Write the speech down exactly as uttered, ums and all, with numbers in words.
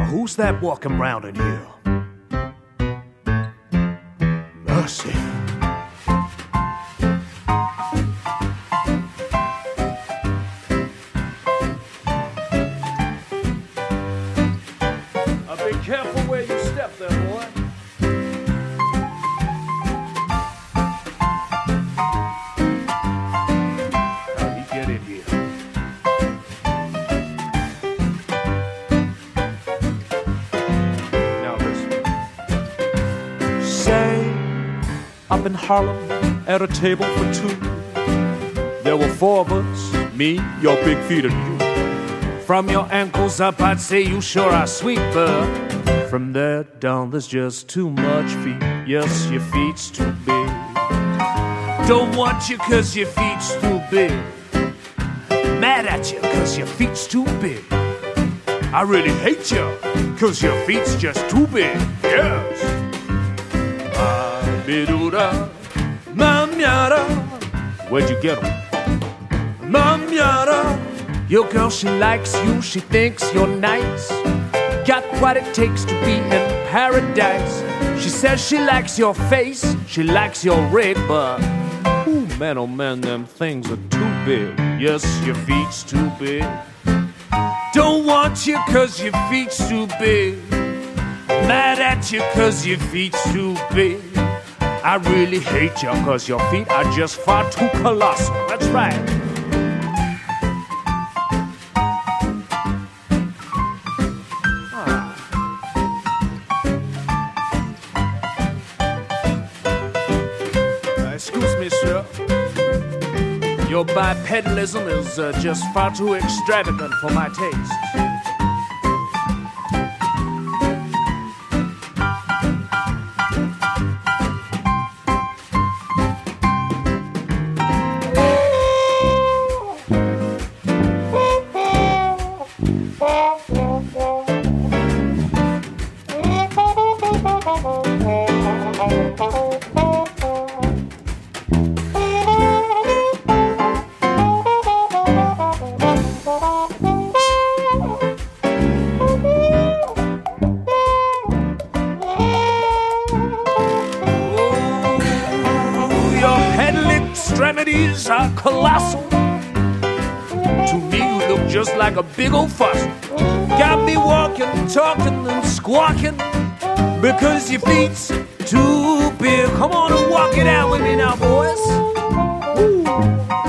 Who's that walking round in here? Mercy. Uh, be careful where you step there, boy. How'd he get in here? Now listen. Say, up in Harlem at a table for two, there were four of us, me, your big feet and you. From your ankles up, I'd say you sure are sweet, but from there down, there's just too much feet. Yes, your feet's too big. Don't want you cause your feet's too big. Mad at you cause your feet's too big. I really hate you cause your feet's just too big. Yes. Biduda, Mamyada. Where'd you get 'em? Mamyada. Your girl, she likes you, she thinks you're nice. Got what it takes to be in paradise. She says she likes your face, she likes your rig, but ooh, man, oh man, them things are too big. Yes, your feet's too big. Don't want you cause your feet's too big. Mad at you cause your feet's too big. I really hate you cause your feet are just far too colossal. That's right. Your bipedalism is uh, just far too extravagant for my taste. Extremities are colossal. To me, you look just like a big old fuss. Got me walking, talking, and squawking because your feet's too big. Come on and walk it out with me now, boys. Woo.